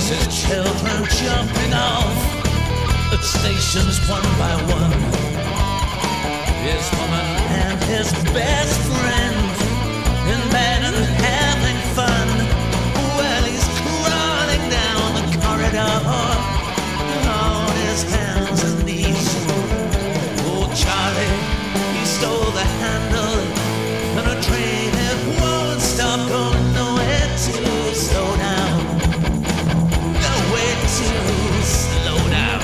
his children jumping off at stations one by one. His woman and his best friend in bed and having fun. Well, he's crawling down the corridor on his hands and knees. Oh, Charlie, he stole the handle and a train it won't stop going nowhere to slow down. Nowhere to slow down.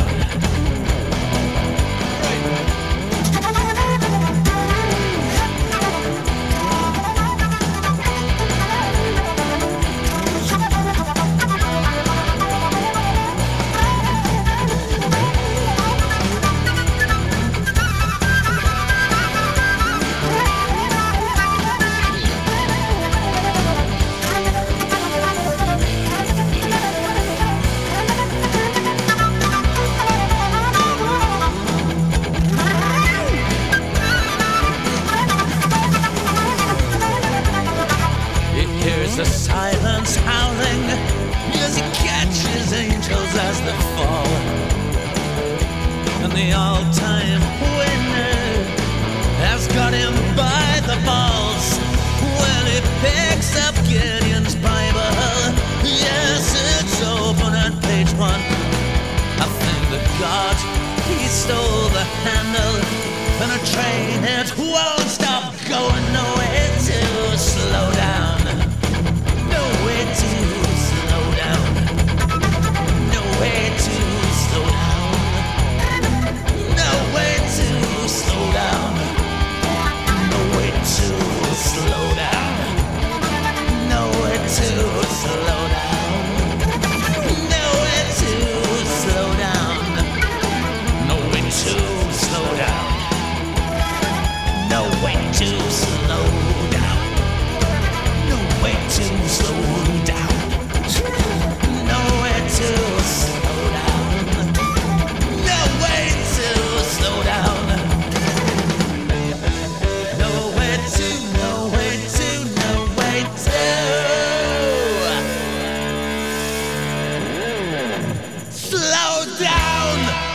The silence howling as he catches angels as they fall. And the all-time winner has got him by the balls. Well, he picks up Gideon's Bible. Yes, it's open at page 1. I thank the God he stole the handle, and a train it won't stop going nowhere to slow down. Nowhere to slow down. Nowhere to slow down. Nowhere to slow down. Nowhere to slow down. Nowhere to slow down. Nowhere to slow down. Nowhere to slow down. Nowhere to slow down. Nowhere to slow down. Nowhere to slow down. Nowhere to slow down. Nowhere to, nowhere to, nowhere to slow down.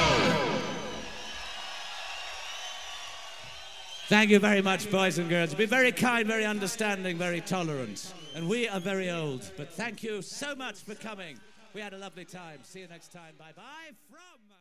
Thank you very much, boys and girls. Be very kind, very understanding, very tolerant. And we are very old. But thank you so much for coming. We had a lovely time. See you next time. Bye-bye from...